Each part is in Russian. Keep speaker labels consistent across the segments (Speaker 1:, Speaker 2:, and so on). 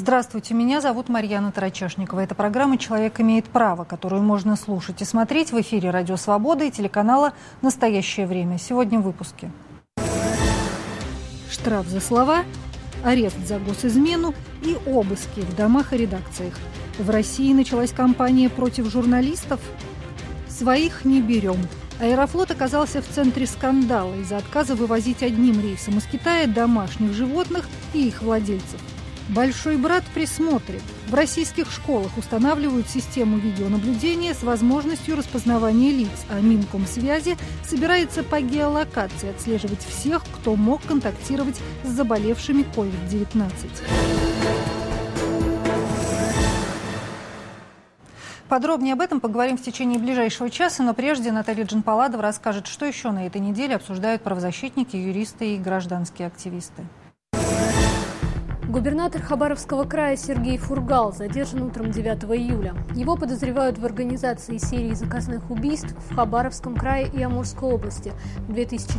Speaker 1: Здравствуйте, меня зовут Марьяна Тарачешникова. Это программа «Человек имеет право», которую можно слушать и смотреть в эфире «Радио Свобода» и телеканала «Настоящее время». Сегодня в выпуске. Штраф за слова, арест за госизмену и обыски в домах и редакциях. В России началась кампания против журналистов. Своих не берем. Аэрофлот оказался в центре скандала из-за отказа вывозить одним рейсом из Китая домашних животных и их владельцев. Большой брат присмотрит. В российских школах устанавливают систему видеонаблюдения с возможностью распознавания лиц, а Минкомсвязи собирается по геолокации отслеживать всех, кто мог контактировать с заболевшими COVID-19. Подробнее об этом поговорим в течение ближайшего часа, но прежде Наталья Джанпаладова расскажет, что еще на этой неделе обсуждают правозащитники, юристы и гражданские активисты.
Speaker 2: Губернатор Хабаровского края Сергей Фургал задержан утром 9 июля. Его подозревают в организации серии заказных убийств в Хабаровском крае и Амурской области в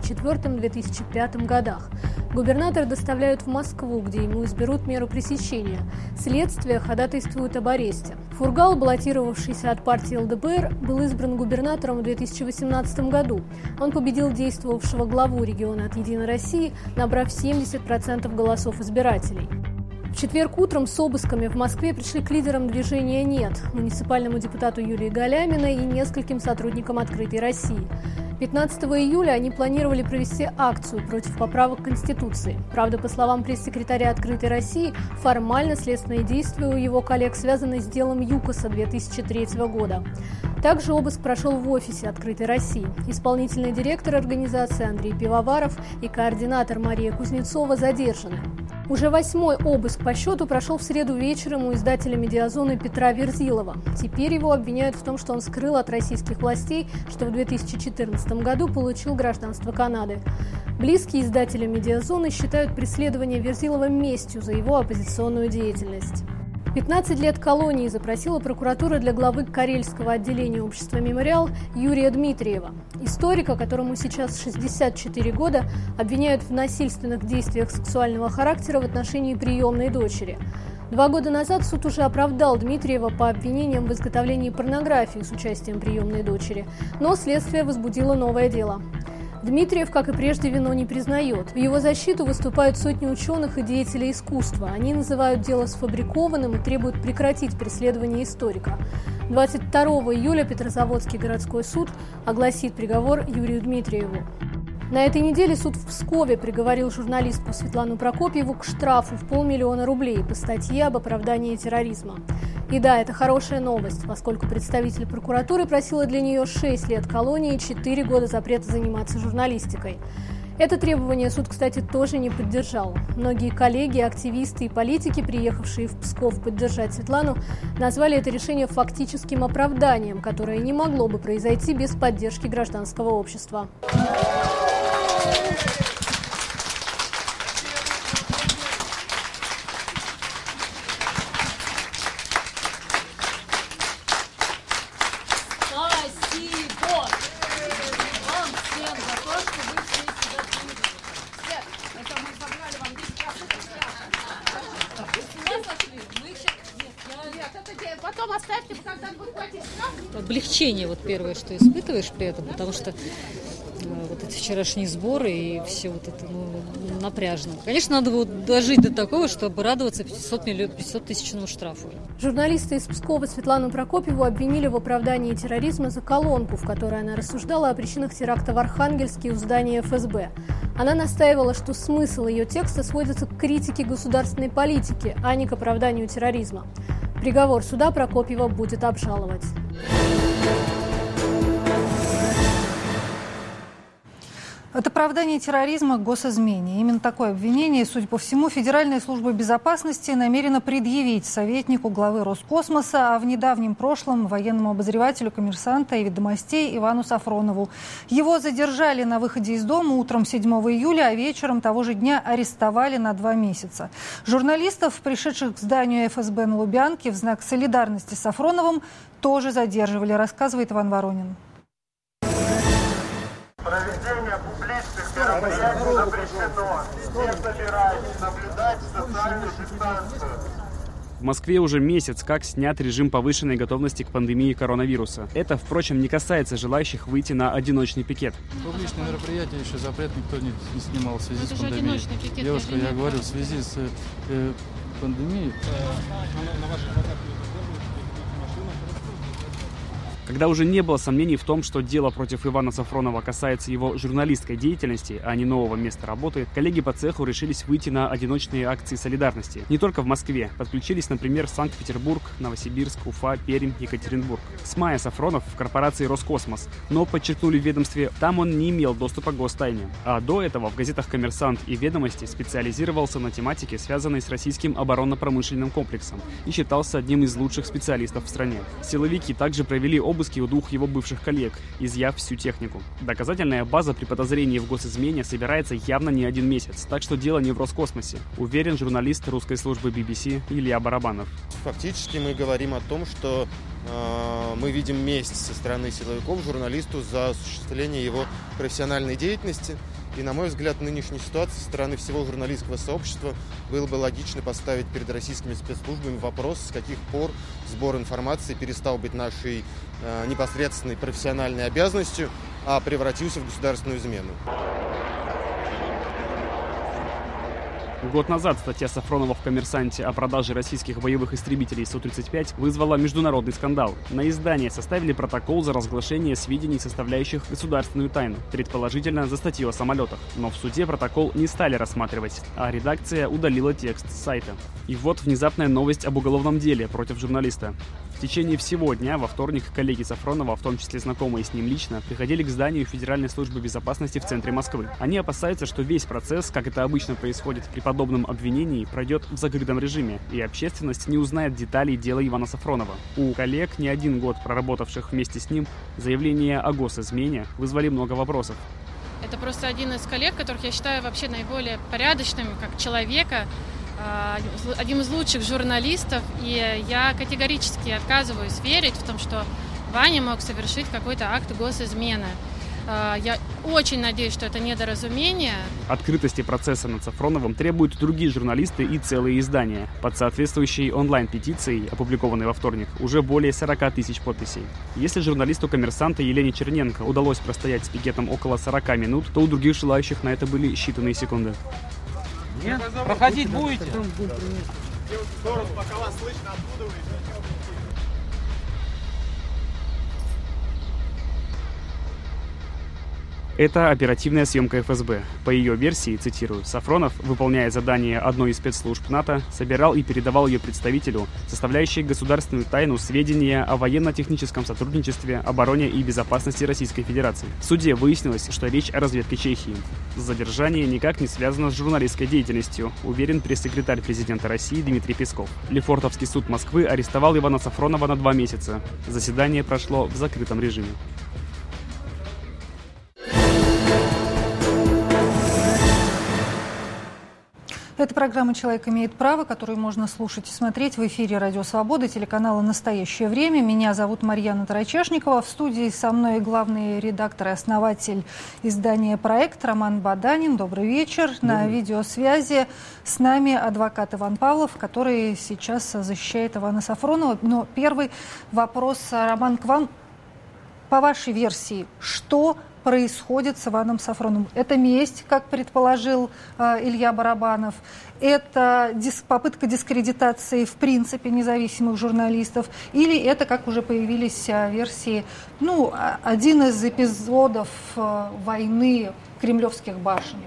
Speaker 2: 2004-2005 годах. Губернатора доставляют в Москву, где ему изберут меру пресечения. Следствие ходатайствует об аресте. Фургал, баллотировавшийся от партии ЛДПР, был избран губернатором в 2018 году. Он победил действовавшего главу региона от «Единой России», набрав 70% голосов избирателей. В четверг утром с обысками в Москве пришли к лидерам движения «Нет», муниципальному депутату Юлии Галяминой и нескольким сотрудникам «Открытой России». 15 июля они планировали провести акцию против поправок Конституции. Правда, по словам пресс-секретаря «Открытой России», формально следственные действия у его коллег связаны с делом ЮКОСа 2003 года. Также обыск прошел в офисе «Открытой России». Исполнительный директор организации Андрей Пивоваров и координатор Мария Кузнецова задержаны. Уже 8-й обыск по счету прошел в среду вечером у издателя «Медиазоны» Петра Верзилова. Теперь его обвиняют в том, что он скрыл от российских властей, что в 2014 году получил гражданство Канады. Близкие издателя «Медиазоны» считают преследование Верзилова местью за его оппозиционную деятельность. 15 лет колонии запросила прокуратура для главы Карельского отделения общества «Мемориал» Юрия Дмитриева. Историка, которому сейчас 64 года, обвиняют в насильственных действиях сексуального характера в отношении приемной дочери. 2 года назад суд уже оправдал Дмитриева по обвинениям в изготовлении порнографии с участием приемной дочери, но следствие возбудило новое дело. Дмитриев, как и прежде, вину не признает. В его защиту выступают сотни ученых и деятелей искусства. Они называют дело сфабрикованным и требуют прекратить преследование историка. 22 июля Петрозаводский городской суд огласит приговор Юрию Дмитриеву. На этой неделе суд в Пскове приговорил журналистку Светлану Прокопьеву к штрафу в 500 000 рублей по статье об оправдании терроризма. И да, это хорошая новость, поскольку представитель прокуратуры просила для нее 6 лет колонии и 4 года запрета заниматься журналистикой. Это требование суд, кстати, тоже не поддержал. Многие коллеги, активисты и политики, приехавшие в Псков поддержать Светлану, назвали это решение фактическим оправданием, которое не могло бы произойти без поддержки гражданского общества.
Speaker 3: Облегчение вот первое, что испытываешь при этом, потому что вот эти вчерашние сборы и все вот это напряжно. Конечно, надо вот дожить до такого, чтобы радоваться 500 тысячному штрафу.
Speaker 2: Журналисты из Пскова Светлану Прокопьеву обвинили в оправдании терроризма за колонку, в которой она рассуждала о причинах теракта в Архангельске у здания ФСБ. Она настаивала, что смысл ее текста сводится к критике государственной политики, а не к оправданию терроризма. Приговор суда Прокопьева будет обжаловать.
Speaker 1: От оправдания терроризма к госизмене. Именно такое обвинение, судя по всему, Федеральная служба безопасности намерена предъявить советнику главы Роскосмоса, а в недавнем прошлом военному обозревателю «Коммерсанта» и «Ведомостей» Ивану Сафронову. Его задержали на выходе из дома утром 7 июля, а вечером того же дня арестовали на 2 месяца. Журналистов, пришедших к зданию ФСБ на Лубянке в знак солидарности с Сафроновым, тоже задерживали, рассказывает Иван Воронин.
Speaker 4: Проведение публичных мероприятий запрещено. Все собирайтесь, наблюдать социальную дистанцию.
Speaker 5: В Москве уже месяц как снят режим повышенной готовности к пандемии коронавируса. Это, впрочем, не касается желающих выйти на одиночный пикет.
Speaker 6: Публичные мероприятия еще запрет никто не снимал в связи с пандемией.
Speaker 3: одиночный пикет.
Speaker 6: Девушка, я говорю, в связи с пандемией.
Speaker 5: Когда уже не было сомнений в том, что дело против Ивана Сафронова касается его журналистской деятельности, а не нового места работы, коллеги по цеху решились выйти на одиночные акции солидарности. Не только в Москве. Подключились, например, Санкт-Петербург, Новосибирск, Уфа, Пермь, Екатеринбург. С мая Сафронов в корпорации «Роскосмос», но, подчеркнули в ведомстве, там он не имел доступа к гостайне. А до этого в газетах «Коммерсант» и «Ведомости» специализировался на тематике, связанной с российским оборонно-промышленным комплексом, и считался одним из лучших специалистов в стране. Силовики также провели обыски у двух его бывших коллег, изъяв всю технику. Доказательная база при подозрении в госизмене собирается явно не один месяц, так что дело не в Роскосмосе, уверен журналист русской службы BBC Илья Барабанов.
Speaker 7: Фактически мы говорим о том, что мы видим месть со стороны силовиков журналисту за осуществление его профессиональной деятельности. И, на мой взгляд, в нынешней ситуации со стороны всего журналистского сообщества было бы логично поставить перед российскими спецслужбами вопрос, с каких пор сбор информации перестал быть нашей непосредственной профессиональной обязанностью, а превратился в государственную измену.
Speaker 5: Год назад статья Сафронова в «Коммерсанте» о продаже российских боевых истребителей Су-35 вызвала международный скандал. На издание составили протокол за разглашение сведений, составляющих государственную тайну, предположительно за статью о самолетах. Но в суде протокол не стали рассматривать, а редакция удалила текст с сайта. И вот внезапная новость об уголовном деле против журналиста. В течение всего дня во вторник коллеги Сафронова, в том числе знакомые с ним лично, приходили к зданию Федеральной службы безопасности в центре Москвы. Они опасаются, что весь процесс, как это обычно происходит при подобном обвинении, пройдет в закрытом режиме, и общественность не узнает деталей дела Ивана Сафронова. У коллег, не один год проработавших вместе с ним, заявления о госизмене вызвали много вопросов.
Speaker 8: Это просто один из коллег, которых я считаю вообще наиболее порядочным, как человека, один из лучших журналистов, и я категорически отказываюсь верить в том, что Ваня мог совершить какой-то акт госизмены. Я очень надеюсь, что это недоразумение.
Speaker 5: Открытости процесса над Сафроновым требуют другие журналисты и целые издания. Под соответствующей онлайн-петицией, опубликованной во вторник, уже более 40 тысяч подписей. Если журналисту «Коммерсанта» Елене Черненко удалось простоять с пикетом около 40 минут, то у других желающих на это были считанные секунды.
Speaker 9: Нет? Проходить будете?
Speaker 4: Пока вас слышно, откуда вы?
Speaker 5: Это оперативная съемка ФСБ. По ее версии, цитирую, Сафронов, выполняя задание одной из спецслужб НАТО, собирал и передавал ее представителю, составляющей государственную тайну, сведения о военно-техническом сотрудничестве, обороне и безопасности Российской Федерации. В суде выяснилось, что речь о разведке Чехии. Задержание никак не связано с журналистской деятельностью, уверен пресс-секретарь президента России Дмитрий Песков. Лефортовский суд Москвы арестовал Ивана Сафронова на 2 месяца. Заседание прошло в закрытом режиме.
Speaker 1: Это программа «Человек имеет право», которую можно слушать и смотреть в эфире «Радио Свобода», телеканала «Настоящее время». Меня зовут Марьяна Тарачешникова. В студии со мной главный редактор и основатель издания «Проект» Роман Баданин. Добрый вечер. На видеосвязи с нами адвокат Иван Павлов, который сейчас защищает Ивана Сафронова. Но первый вопрос, Роман, к вам. По вашей версии, что происходит с Иваном Сафроновым? Это месть, как предположил Илья Барабанов? Это попытка дискредитации в принципе независимых журналистов? Или это, как уже появились версии, один из эпизодов войны кремлевских башен?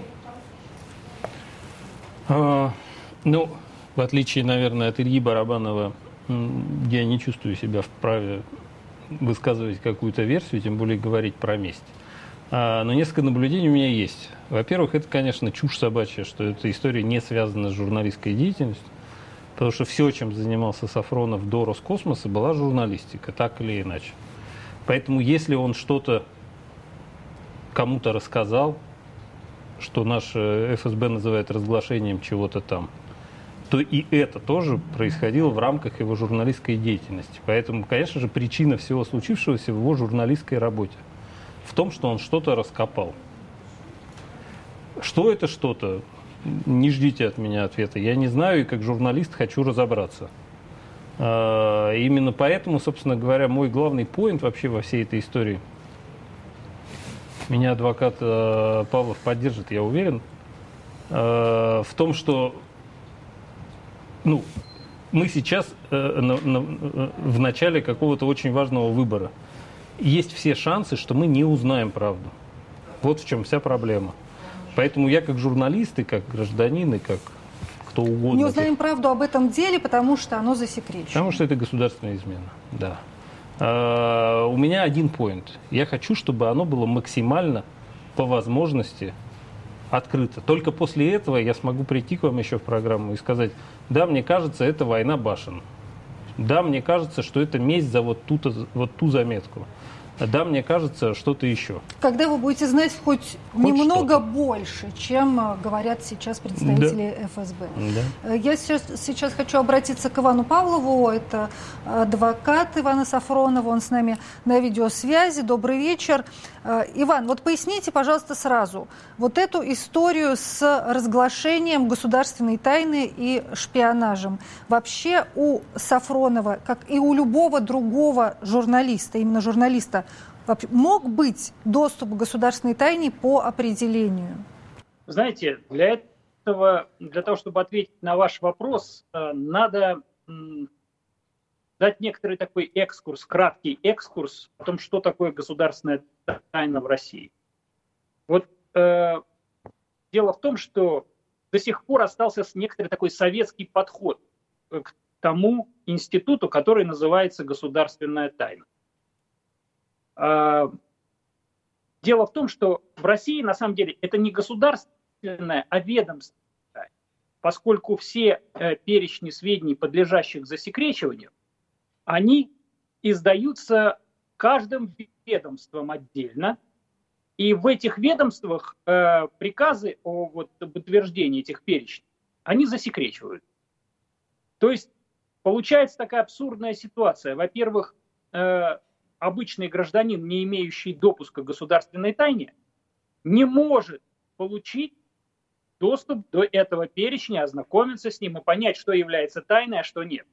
Speaker 9: В отличие, наверное, от Ильи Барабанова, я не чувствую себя вправе высказывать какую-то версию, тем более говорить про месть. Но несколько наблюдений у меня есть. Во-первых, это, конечно, чушь собачья, что эта история не связана с журналистской деятельностью, потому что все, чем занимался Сафронов до Роскосмоса, была журналистика, так или иначе. Поэтому, если он что-то кому-то рассказал, что наш ФСБ называет разглашением чего-то там, то и это тоже происходило в рамках его журналистской деятельности. Поэтому, конечно же, причина всего случившегося в его журналистской работе. В том, что он что-то раскопал. Что это что-то? Не ждите от меня ответа. Я не знаю и как журналист хочу разобраться. Именно поэтому, собственно говоря, мой главный поинт вообще во всей этой истории, меня адвокат Павлов поддержит, я уверен, в том, что мы сейчас в начале какого-то очень важного выбора. Есть все шансы, что мы не узнаем правду. Вот в чем вся проблема. Поэтому я как журналист и как гражданин, и как кто угодно.
Speaker 1: Не узнаем правду об этом деле, потому что оно засекречено.
Speaker 9: Потому что это государственная измена, да. У меня один поинт. Я хочу, чтобы оно было максимально по возможности открыто. Только после этого я смогу прийти к вам еще в программу и сказать: да, мне кажется, это война башен. Да, мне кажется, что это месть за вот ту заметку. Да, мне кажется, что-то еще.
Speaker 1: Когда вы будете знать хоть немного больше, чем говорят сейчас представители ФСБ. Да. Я сейчас хочу обратиться к Ивану Павлову. Это адвокат Ивана Сафронова. Он с нами на видеосвязи. Добрый вечер. Иван, вот поясните, пожалуйста, сразу вот эту историю с разглашением государственной тайны и шпионажем. Вообще у Сафронова, как и у любого другого журналиста, именно журналиста, мог быть доступ к государственной тайне по определению?
Speaker 10: Знаете, для того, чтобы ответить на ваш вопрос, надо дать некоторый такой экскурс, краткий экскурс о том, что такое государственная тайна в России. Вот дело в том, что до сих пор остался некоторый такой советский подход к тому институту, который называется государственная тайна. Дело в том, что в России на самом деле это не государственная, а ведомственная тайна, поскольку все перечни сведений, подлежащих засекречиванию, они издаются каждым ведомством отдельно, и в этих ведомствах приказы об утверждении этих перечней, они засекречивают. То есть получается такая абсурдная ситуация. Во-первых, обычный гражданин, не имеющий допуска к государственной тайне, не может получить доступ до этого перечня, ознакомиться с ним и понять, что является тайной, а что нет.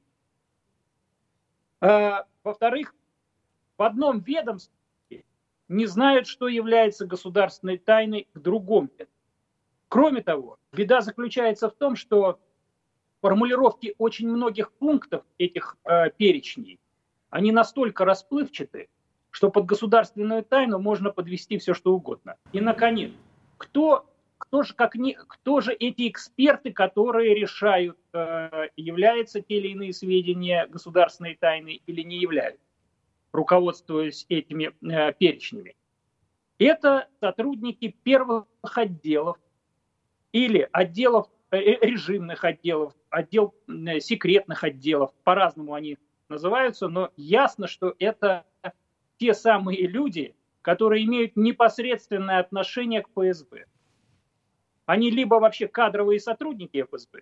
Speaker 10: Во-вторых, в одном ведомстве не знают, что является государственной тайной в другом ведомстве. Кроме того, беда заключается в том, что формулировки очень многих пунктов этих перечней, они настолько расплывчаты, что под государственную тайну можно подвести все, что угодно. И, наконец, кто же эти эксперты, которые решают, являются те или иные сведения государственной тайной или не являются, руководствуясь этими перечнями? Это сотрудники первых отделов или отделов, режимных отделов, отдел секретных отделов, по-разному они называются, но ясно, что это те самые люди, которые имеют непосредственное отношение к ФСБ. Они либо вообще кадровые сотрудники ФСБ,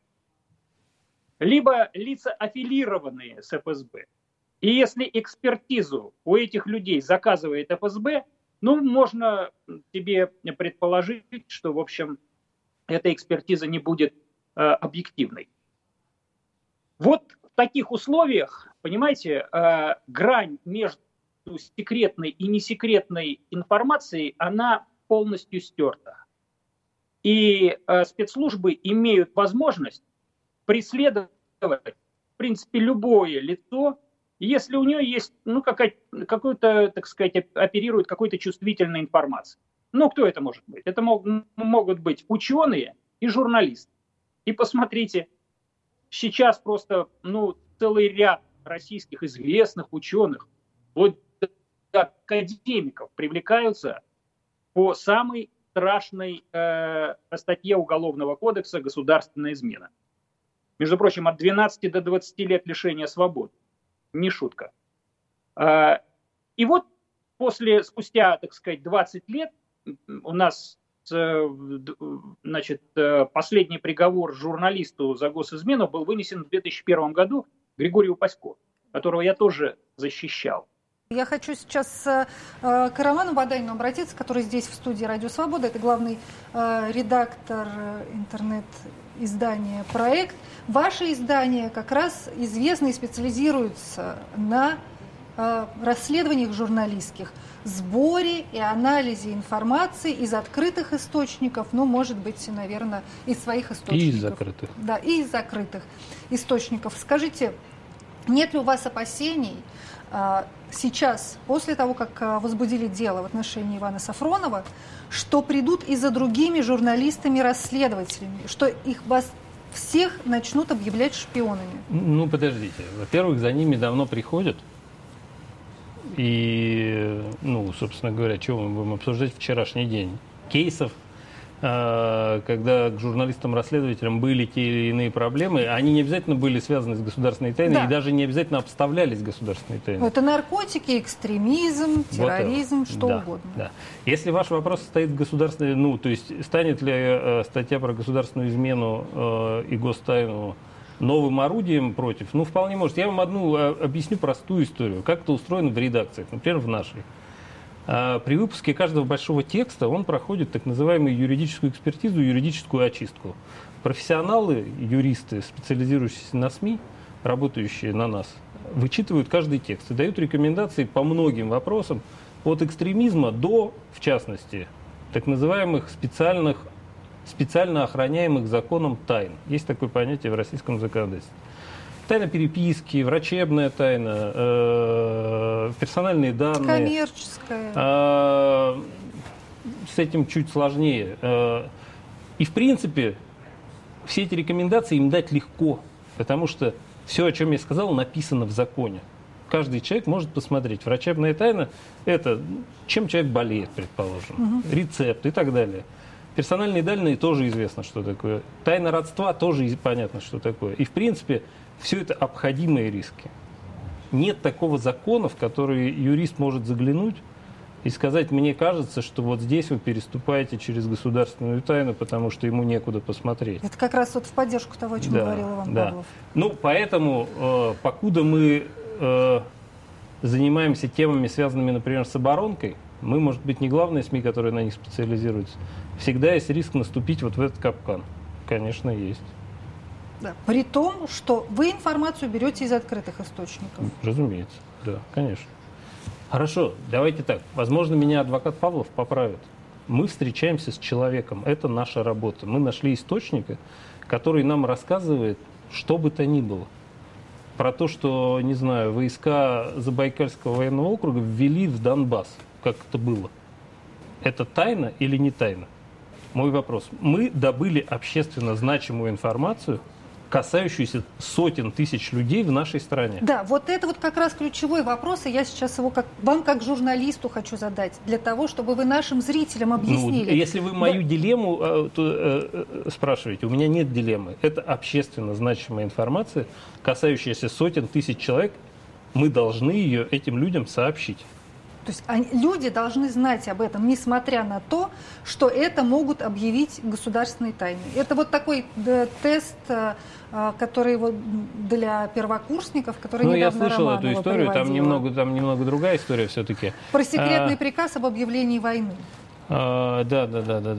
Speaker 10: либо лица, аффилированные с ФСБ. И если экспертизу у этих людей заказывает ФСБ, можно себе предположить, что, в общем, эта экспертиза не будет объективной. Вот в таких условиях, понимаете, грань между секретной и несекретной информацией, она полностью стерта. И спецслужбы имеют возможность преследовать, в принципе, любое лицо, если у нее есть, какой-то, так сказать, оперирует какой-то чувствительной информацией. Кто это может быть? Это могут быть ученые и журналисты. И посмотрите, сейчас просто, целый ряд российских известных ученых, вот академиков привлекаются по самой страшной статье Уголовного кодекса «Государственная измена». Между прочим, от 12 до 20 лет лишения свободы. Не шутка. И вот спустя, так сказать, 20 лет у нас, последний приговор журналисту за госизмену был вынесен в 2001 году Григорию Пасько, которого я тоже защищал.
Speaker 1: Я хочу сейчас к Роману Баданину обратиться, который здесь в студии «Радио Свобода». Это главный редактор интернет-издания «Проект». Ваше издание как раз известно и специализируется на расследованиях журналистских, сборе и анализе информации из открытых источников, ну, может быть, наверное, из своих источников.
Speaker 9: И из закрытых.
Speaker 1: Да, и из закрытых источников. Скажите, нет ли у вас опасений сейчас, после того, как возбудили дело в отношении Ивана Сафронова, что придут и за другими журналистами-расследователями, что вас всех начнут объявлять шпионами?
Speaker 9: Ну, подождите. Во-первых, за ними давно приходят. И, ну, собственно говоря, чего мы будем обсуждать вчерашний день? Кейсов, когда к журналистам-расследователям были те или иные проблемы, они не обязательно были связаны с государственной тайной, да, и даже не обязательно обставлялись государственной тайной.
Speaker 1: Это наркотики, экстремизм, терроризм, вот, что угодно.
Speaker 9: Да. Если ваш вопрос состоит в государственной, ну, то есть станет ли статья про государственную измену и гостайну новым орудием против, ну, вполне может. Я вам одну объясню простую историю, как это устроено в редакциях, например, в нашей. При выпуске каждого большого текста он проходит так называемую юридическую экспертизу, юридическую очистку. Профессионалы, юристы, специализирующиеся на СМИ, работающие на нас, вычитывают каждый текст и дают рекомендации по многим вопросам, от экстремизма до, в частности, так называемых специально охраняемых законом тайн. Есть такое понятие в российском законодательстве. Тайна переписки, врачебная тайна, персональные данные.
Speaker 1: Коммерческая.
Speaker 9: С этим чуть сложнее. И, в принципе, все эти рекомендации им дать легко, потому что все, о чем я сказал, написано в законе. Каждый человек может посмотреть. Врачебная тайна – это чем человек болеет, предположим, рецепт и так далее. Персональные данные тоже известно, что такое. Тайна родства тоже понятно, что такое. И, в принципе, все это обходимые риски. Нет такого закона, в который юрист может заглянуть и сказать: мне кажется, что вот здесь вы переступаете через государственную тайну, потому что ему некуда посмотреть.
Speaker 1: Это как раз вот в поддержку того, о чем говорил Иван Павлов.
Speaker 9: Ну, поэтому, покуда мы занимаемся темами, связанными, например, с оборонкой, мы, может быть, не главные СМИ, которые на них специализируются, всегда есть риск наступить вот в этот капкан. Конечно, есть.
Speaker 1: Да. При том, что вы информацию берете из открытых источников.
Speaker 9: Разумеется, да, конечно. Хорошо, давайте так. Возможно, меня адвокат Павлов поправит. Мы встречаемся с человеком, это наша работа. Мы нашли источника, который нам рассказывает, что бы то ни было. Про то, что, не знаю, войска Забайкальского военного округа ввели в Донбасс. Как это было? Это тайна или не тайна? Мой вопрос. Мы добыли общественно значимую информацию, касающуюся сотен тысяч людей в нашей стране.
Speaker 1: Да, вот это вот как раз ключевой вопрос, и я сейчас его вам как журналисту хочу задать, для того, чтобы вы нашим зрителям объяснили.
Speaker 9: Ну, если вы мою дилемму спрашиваете, у меня нет дилеммы. Это общественно значимая информация, касающаяся сотен тысяч человек. Мы должны ее этим людям сообщить.
Speaker 1: То есть люди должны знать об этом, несмотря на то, что это могут объявить государственной тайной. Это вот такой тест, который вот для первокурсников, который недавно
Speaker 9: я слышал
Speaker 1: Романова
Speaker 9: эту историю, там немного другая история все-таки.
Speaker 1: Про секретный приказ об объявлении войны.
Speaker 9: Да.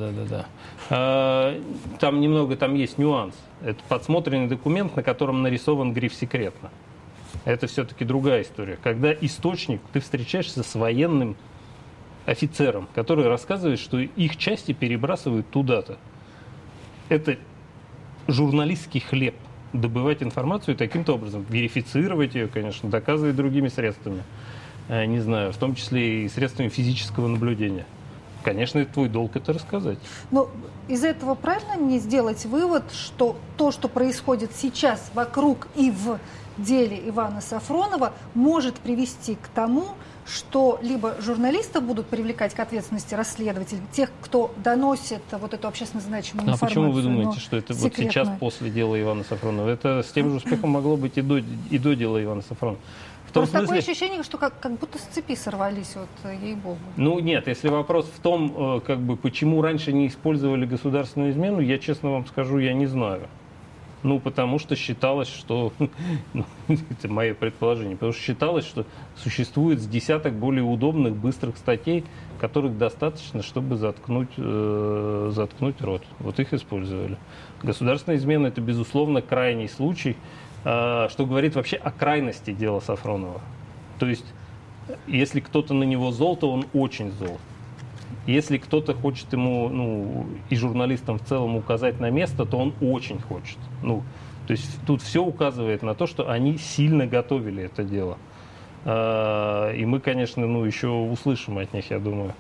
Speaker 9: Там есть нюанс. Это подсмотренный документ, на котором нарисован гриф «секретно». Это все-таки другая история. Когда источник, ты встречаешься с военным офицером, который рассказывает, что их части перебрасывают туда-то. Это журналистский хлеб. Добывать информацию таким-то образом. Верифицировать ее, конечно, доказывать другими средствами. Не знаю, в том числе и средствами физического наблюдения. Конечно, это твой долг это рассказать.
Speaker 1: Но из этого правильно мне сделать вывод, что то, что происходит сейчас вокруг и в деле Ивана Сафронова, может привести к тому, что либо журналистов будут привлекать к ответственности расследователей, тех, кто доносит вот эту общественно значимую информацию.
Speaker 9: А почему вы думаете, что это вот сейчас после дела Ивана Сафронова? Это с тем же успехом могло быть и до дела Ивана Сафронова.
Speaker 1: Просто такое ощущение, что как будто с цепи сорвались, вот, ей-богу.
Speaker 9: Ну нет, если вопрос в том, почему раньше не использовали государственную измену, я честно вам скажу, я не знаю. Ну, потому что считалось, что, это мое предположение, потому что считалось, что существует с десяток более удобных, быстрых статей, которых достаточно, чтобы заткнуть рот. Вот их использовали. Государственная измена – это, безусловно, крайний случай, что говорит вообще о крайности дела Сафронова. То есть, если кто-то на него зол, то он очень зол. Если кто-то хочет ему, и журналистам в целом указать на место, то он очень хочет. То есть тут все указывает на то, что они сильно готовили это дело. И мы, конечно, еще услышим от них, я думаю.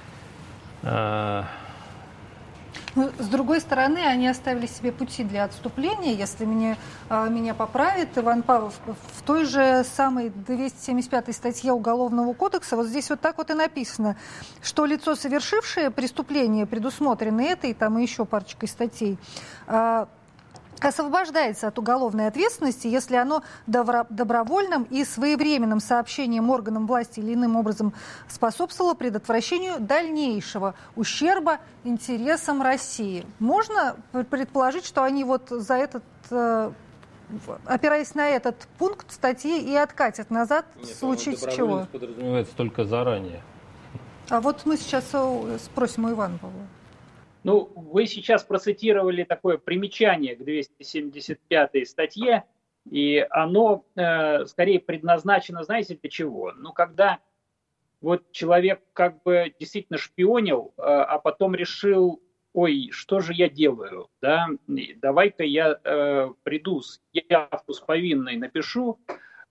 Speaker 1: С другой стороны, они оставили себе пути для отступления. Если меня поправит Иван Павлов, в той же самой 275 статье Уголовного кодекса, вот здесь вот так вот и написано, что лицо, совершившее преступление, предусмотренное этой, там и еще парочкой статей, освобождается от уголовной ответственности, если оно добровольным и своевременным сообщением органам власти или иным образом способствовало предотвращению дальнейшего ущерба интересам России. Можно предположить, что они вот за этот, опираясь на этот пункт статьи, и откатят назад в случае чего?
Speaker 9: Подразумевается только заранее.
Speaker 1: А вот мы сейчас спросим у Ивана Павлова.
Speaker 10: Вы сейчас процитировали такое примечание к 275 статье, и оно скорее предназначено, знаете, для чего? Когда вот человек как бы действительно шпионил, а потом решил, что же я делаю, да? Давай-ка я приду, явку с повинной напишу,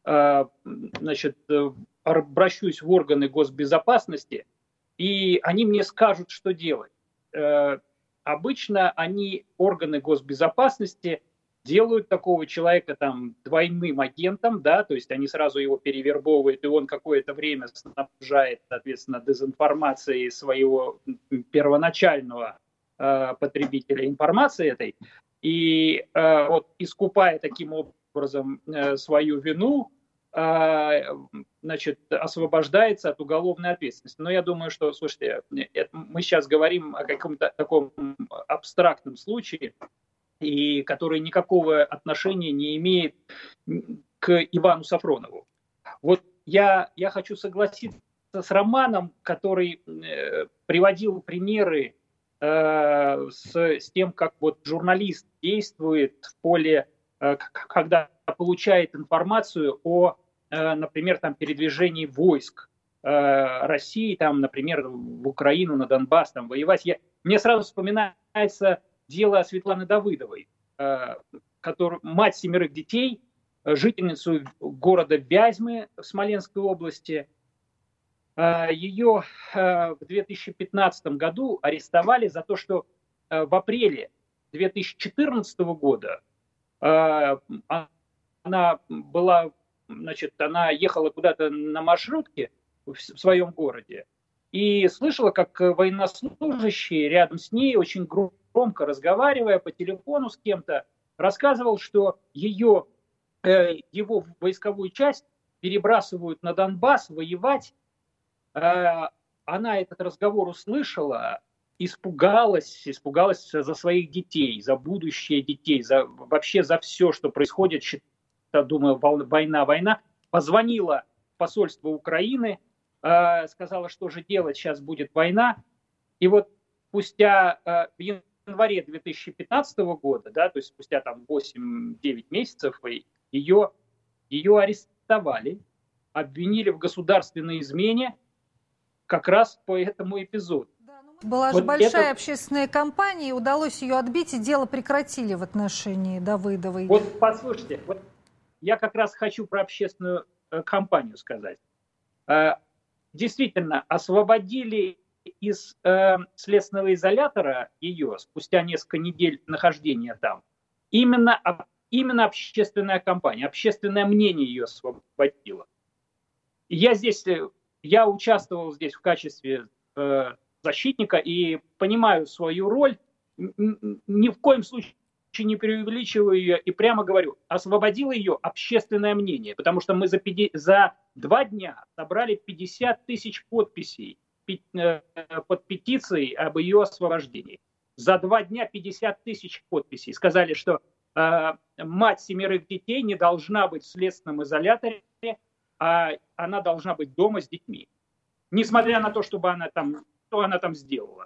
Speaker 10: обращусь в органы госбезопасности, и они мне скажут, что делать. Обычно органы госбезопасности, делают такого человека двойным агентом, да, то есть они сразу его перевербовывают, и он какое-то время снабжает, соответственно, дезинформацией своего первоначального потребителя информации этой, и искупая таким образом свою вину, освобождается от уголовной ответственности. Но я думаю, что, слушайте, мы сейчас говорим о каком-то таком абстрактном случае, и который никакого отношения не имеет к Ивану Сафронову. Вот я хочу согласиться с Романом, который приводил примеры с тем, как журналист действует в поле, когда получает информацию о, например, передвижении войск России, например, в Украину, на Донбасс, воевать. Мне сразу вспоминается дело Светланы Давыдовой, мать 7 детей, жительницу города Вязьмы в Смоленской области. Ее в 2015 году арестовали за то, что в апреле 2014 года она ехала куда-то на маршрутке в своем городе и слышала, как военнослужащий рядом с ней, очень громко разговаривая по телефону с кем-то, рассказывал, что его войсковую часть перебрасывают на Донбасс воевать. Она этот разговор услышала, испугалась за своих детей, за будущее детей, вообще за все, что происходит. Думаю, война. Позвонила в посольство Украины, сказала, что же делать, сейчас будет война. И вот спустя в январе 2015 года, да, то есть спустя 8-9 месяцев, ее арестовали, обвинили в государственной измене как раз по этому эпизоду.
Speaker 1: Была же большая общественная кампания, и удалось ее отбить, и дело прекратили в отношении Давыдовой.
Speaker 10: Вот послушайте, я как раз хочу про общественную кампанию сказать. Действительно, освободили из следственного изолятора ее спустя несколько недель нахождения там именно общественная кампания, общественное мнение ее освободило. Я участвовал здесь в качестве защитника и понимаю свою роль, ни в коем случае не преувеличиваю ее и прямо говорю, освободило ее общественное мнение, потому что мы за 2 дня собрали 50 тысяч подписей под петицией об ее освобождении. За 2 дня 50 тысяч подписей. Сказали, что мать 7 детей не должна быть в следственном изоляторе, а она должна быть дома с детьми. Несмотря на то, что она там сделала.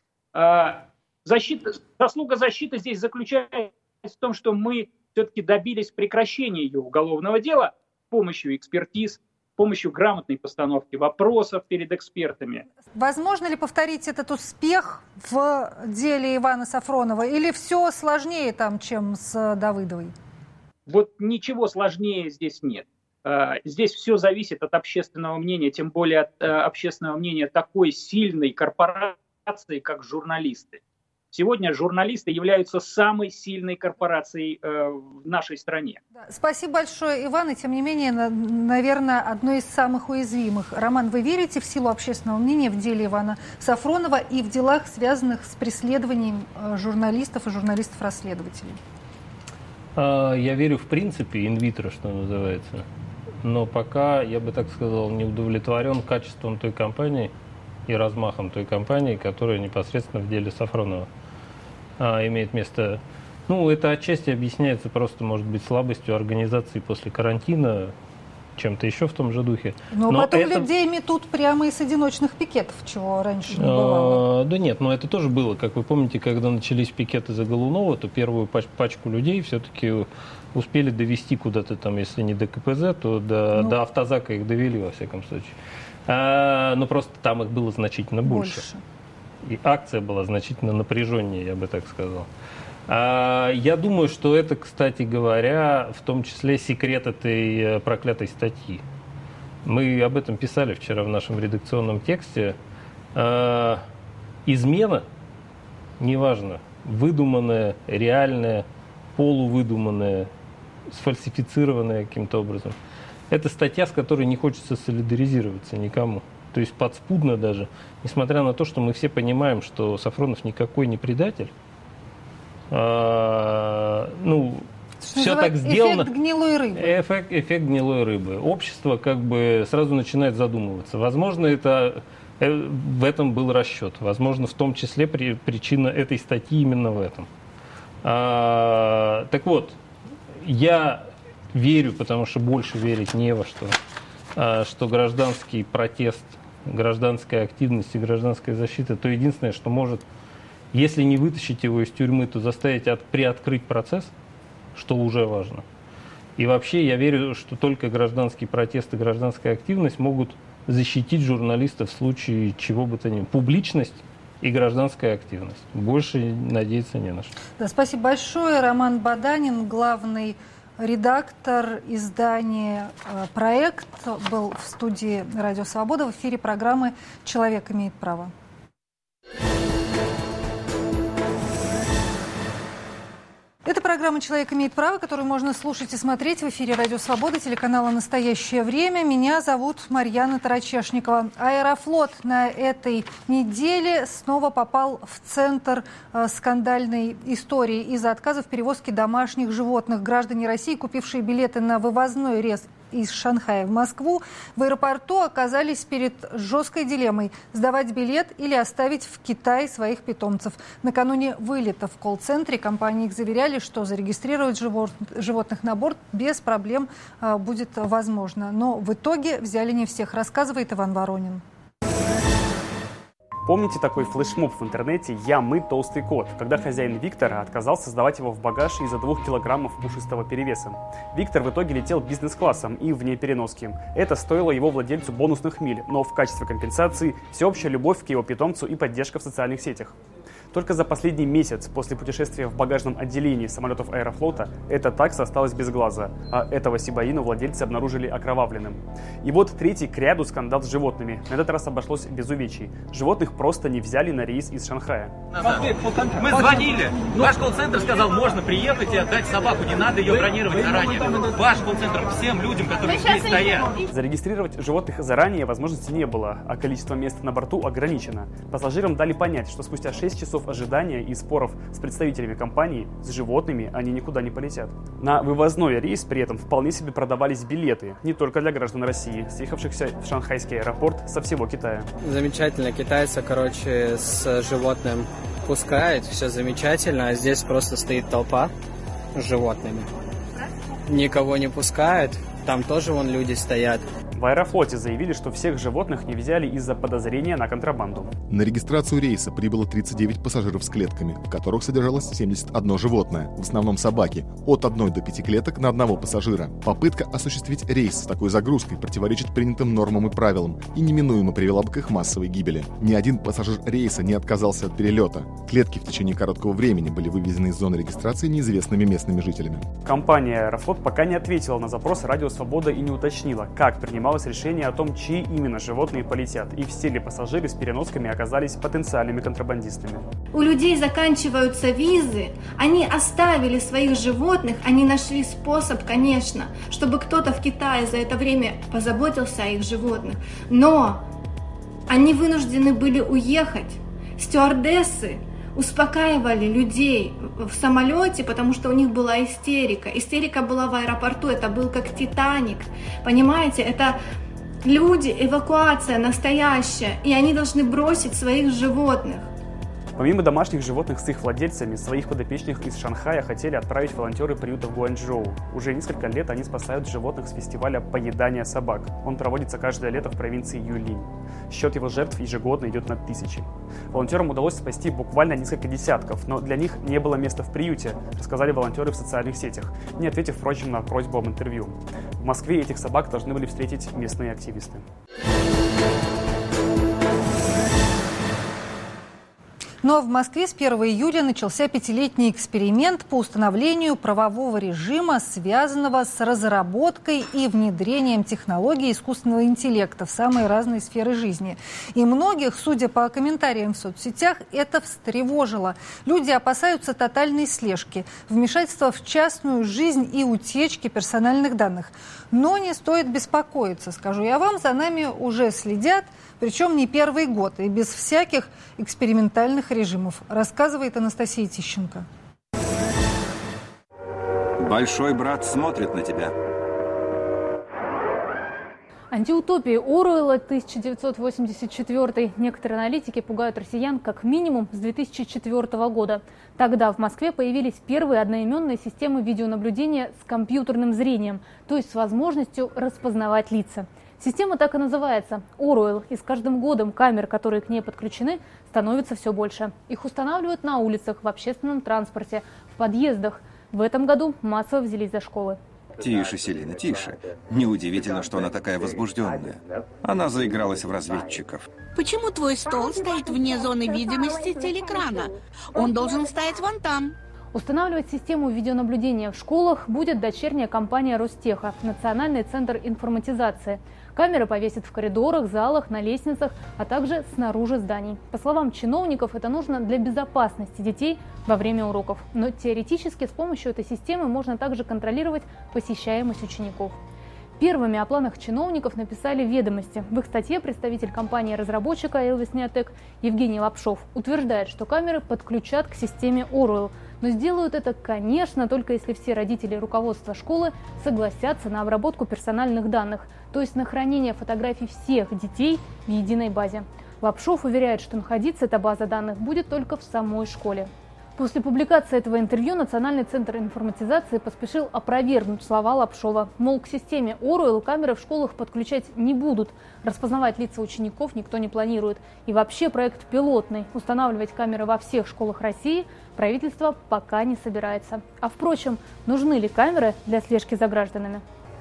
Speaker 10: Заслуга защиты здесь заключается в том, что мы все-таки добились прекращения ее уголовного дела с помощью экспертиз, с помощью грамотной постановки вопросов перед экспертами.
Speaker 1: Возможно ли повторить этот успех в деле Ивана Сафронова? Или все сложнее там, чем с Давыдовой?
Speaker 10: Вот ничего сложнее здесь нет. Здесь все зависит от общественного мнения, тем более от общественного мнения такой сильной корпорации, как журналисты. Сегодня журналисты являются самой сильной корпорацией в нашей стране.
Speaker 1: Спасибо большое, Иван, и тем не менее, наверное, одной из самых уязвимых. Роман, вы верите в силу общественного мнения в деле Ивана Сафронова и в делах, связанных с преследованием журналистов и журналистов-расследователей?
Speaker 9: Я верю в принципе, инвитро, что называется. Но пока, я бы так сказал, не удовлетворен качеством той кампании и размахом той кампании, которая непосредственно в деле Сафронова имеет место. Ну, это отчасти объясняется просто, может быть, слабостью организации после карантина, чем-то еще в том же духе.
Speaker 1: Но потом людей метут прямо из одиночных пикетов, чего раньше не бывало.
Speaker 9: Да нет, но это тоже было. Как вы помните, когда начались пикеты за Голунова, то первую пачку людей все-таки успели довести куда-то там, если не до КПЗ, то до автозака их довели, во всяком случае. Но просто там их было значительно больше. И акция была значительно напряженнее, я бы так сказал. Я думаю, что это, кстати говоря, в том числе секрет этой проклятой статьи. Мы об этом писали вчера в нашем редакционном тексте. Измена, неважно, выдуманная, реальная, полувыдуманная, сфальсифицированная каким-то образом, это статья, с которой не хочется солидаризироваться никому. То есть подспудно даже, несмотря на то, что мы все понимаем, что Сафронов никакой не предатель, все так сделано.
Speaker 1: Эффект гнилой рыбы.
Speaker 9: Эффект гнилой рыбы. Общество как бы сразу начинает задумываться. Возможно, в этом был расчет. Возможно, в том числе причина этой статьи именно в этом. Так вот, я верю, потому что больше верить не во что гражданский протест, гражданская активность и гражданская защита – то единственное, что может, если не вытащить его из тюрьмы, то заставить приоткрыть процесс, что уже важно. И вообще я верю, что только гражданский протест и гражданская активность могут защитить журналистов в случае чего бы то ни было. Публичность и гражданская активность. Больше надеяться не на что.
Speaker 1: Да, спасибо большое. Роман Баданин, главный редактор издания «Проект», был в студии «Радио Свобода» в эфире программы «Человек имеет право». Это программа «Человек имеет право», которую можно слушать и смотреть в эфире «Радио Свобода», телеканала «Настоящее время». Меня зовут Марьяна Тарачешникова. Аэрофлот на этой неделе снова попал в центр скандальной истории из-за отказа в перевозке домашних животных. Граждане России, купившие билеты на вывозной рейс из Шанхая в Москву, в аэропорту оказались перед жесткой дилеммой – сдавать билет или оставить в Китае своих питомцев. Накануне вылета в колл-центре компании их заверяли, что зарегистрировать животных на борт без проблем будет возможно. Но в итоге взяли не всех, рассказывает Иван Воронин.
Speaker 5: Помните такой флешмоб в интернете «Я, мы, толстый кот», когда хозяин Виктора отказался сдавать его в багаж из-за 2 килограммов пушистого перевеса? Виктор в итоге летел бизнес-классом и вне переноски. Это стоило его владельцу бонусных миль, но в качестве компенсации всеобщая любовь к его питомцу и поддержка в социальных сетях. Только за последний месяц после путешествия в багажном отделении самолетов Аэрофлота эта такса осталась без глаза, а этого сибаину владельцы обнаружили окровавленным. И вот третий к ряду скандал с животными. На этот раз обошлось без увечий. Животных просто не взяли на рейс из Шанхая.
Speaker 11: Мы звонили. Ваш колл-центр сказал, можно приехать и отдать собаку, не надо ее бронировать заранее. Ваш колл-центр всем людям, которые здесь стоят.
Speaker 5: Зарегистрировать животных заранее возможности не было, а количество мест на борту ограничено. Пассажирам дали понять, что спустя 6 часов ожидания и споров с представителями компании, с животными они никуда не полетят. На вывозной рейс при этом вполне себе продавались билеты, не только для граждан России, съехавшихся в шанхайский аэропорт со всего Китая.
Speaker 12: Замечательно. Китайцы, с животным пускают, все замечательно, а здесь просто стоит толпа. с животными. Никого не пускают, там тоже вон люди стоят.
Speaker 5: В Аэрофлоте заявили, что всех животных не взяли из-за подозрения на контрабанду.
Speaker 13: На регистрацию рейса прибыло 39 пассажиров с клетками, в которых содержалось 71 животное, в основном собаки, от 1 до 5 клеток на одного пассажира. Попытка осуществить рейс с такой загрузкой противоречит принятым нормам и правилам и неминуемо привела бы к их массовой гибели. Ни один пассажир рейса не отказался от перелета. Клетки в течение короткого времени были вывезены из зоны регистрации неизвестными местными жителями.
Speaker 5: Компания Аэрофлот пока не ответила на запрос «Радио Свобода» и не уточнила, как принималось решение о том, чьи именно животные полетят, и все ли пассажиры с переносками оказались потенциальными контрабандистами.
Speaker 14: У людей заканчиваются визы, они оставили своих животных, они нашли способ, конечно, чтобы кто-то в Китае за это время позаботился о их животных, но они вынуждены были уехать. Стюардессы успокаивали людей в самолете, потому что у них была истерика. Истерика была в аэропорту, это был как Титаник. Понимаете, это люди, эвакуация настоящая, и они должны бросить своих животных.
Speaker 5: Помимо домашних животных с их владельцами, своих подопечных из Шанхая хотели отправить волонтеры приюта в Гуанчжоу. Уже несколько лет они спасают животных с фестиваля поедания собак. Он проводится каждое лето в провинции Юйлинь. Счет его жертв ежегодно идет на тысячи. Волонтерам удалось спасти буквально несколько десятков, но для них не было места в приюте, рассказали волонтеры в социальных сетях, не ответив, впрочем, на просьбу об интервью. В Москве этих собак должны были встретить местные активисты.
Speaker 1: Ну а в Москве с 1 июля начался 5-летний эксперимент по установлению правового режима, связанного с разработкой и внедрением технологий искусственного интеллекта в самые разные сферы жизни. И многих, судя по комментариям в соцсетях, это встревожило. Люди опасаются тотальной слежки, вмешательства в частную жизнь и утечки персональных данных. Но не стоит беспокоиться, скажу я вам, за нами уже следят, причем не первый год и без всяких экспериментальных режимов, рассказывает Анастасия Тищенко.
Speaker 15: Большой брат смотрит на тебя.
Speaker 2: Антиутопии Оруэлла 1984. Некоторые аналитики пугают россиян как минимум с 2004 года. Тогда в Москве появились первые одноименные системы видеонаблюдения с компьютерным зрением, то есть с возможностью распознавать лица. Система так и называется – Оруэлл, и с каждым годом камер, которые к ней подключены, становится все больше. Их устанавливают на улицах, в общественном транспорте, в подъездах. В этом году массово взялись за школы.
Speaker 15: Тише, Селина, тише. Неудивительно, что она такая возбужденная. Она заигралась в разведчиков.
Speaker 16: Почему твой стол стоит вне зоны видимости телекрана? Он должен стоять вон там.
Speaker 2: Устанавливать систему видеонаблюдения в школах будет дочерняя компания Ростеха – Национальный центр информатизации. Камеры повесят в коридорах, залах, на лестницах, а также снаружи зданий. По словам чиновников, это нужно для безопасности детей во время уроков. Но теоретически с помощью этой системы можно также контролировать посещаемость учеников. Первыми о планах чиновников написали «Ведомости». В их статье представитель компании-разработчика Elvis Neotech Евгений Лапшов утверждает, что камеры подключат к системе Оруэлл. Но сделают это, конечно, только если все родители и руководство школы согласятся на обработку персональных данных, то есть на хранение фотографий всех детей в единой базе. Лапшов уверяет, что находиться эта база данных будет только в самой школе. После публикации этого интервью Национальный центр информатизации поспешил опровергнуть слова Лапшова. Мол, к системе Оруэлл камеры в школах подключать не будут. Распознавать лица учеников никто не планирует. И вообще проект пилотный. Устанавливать камеры во всех школах России правительство пока не собирается. А впрочем, нужны ли камеры для слежки за гражданами?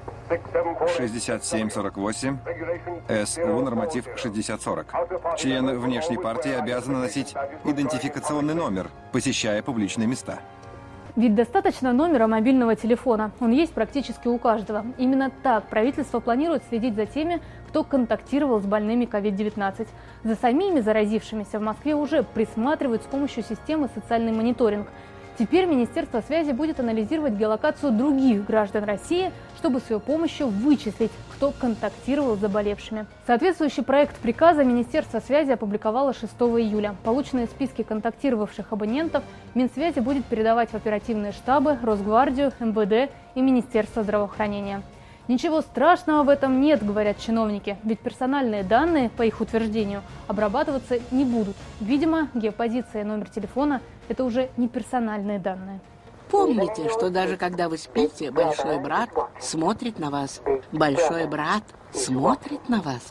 Speaker 15: 6748, СУ, норматив 6040. Члены внешней партии обязаны носить идентификационный номер, посещая публичные места.
Speaker 2: Ведь достаточно номера мобильного телефона. Он есть практически у каждого. Именно так правительство планирует следить за теми, кто контактировал с больными COVID-19. За самими заразившимися в Москве уже присматривают с помощью системы социальный мониторинг. Теперь Министерство связи будет анализировать геолокацию других граждан России, чтобы с ее помощью вычислить, кто контактировал с заболевшими. Соответствующий проект приказа Министерство связи опубликовало 6 июля. Полученные списки контактировавших абонентов Минсвязи будет передавать в оперативные штабы, Росгвардию, МВД и Министерство здравоохранения. Ничего страшного в этом нет, говорят чиновники, ведь персональные данные, по их утверждению, обрабатываться не будут. Видимо, геопозиция и номер телефона – это уже не персональные данные.
Speaker 16: Помните, что даже когда вы спите, большой брат смотрит на вас. Большой брат смотрит на вас.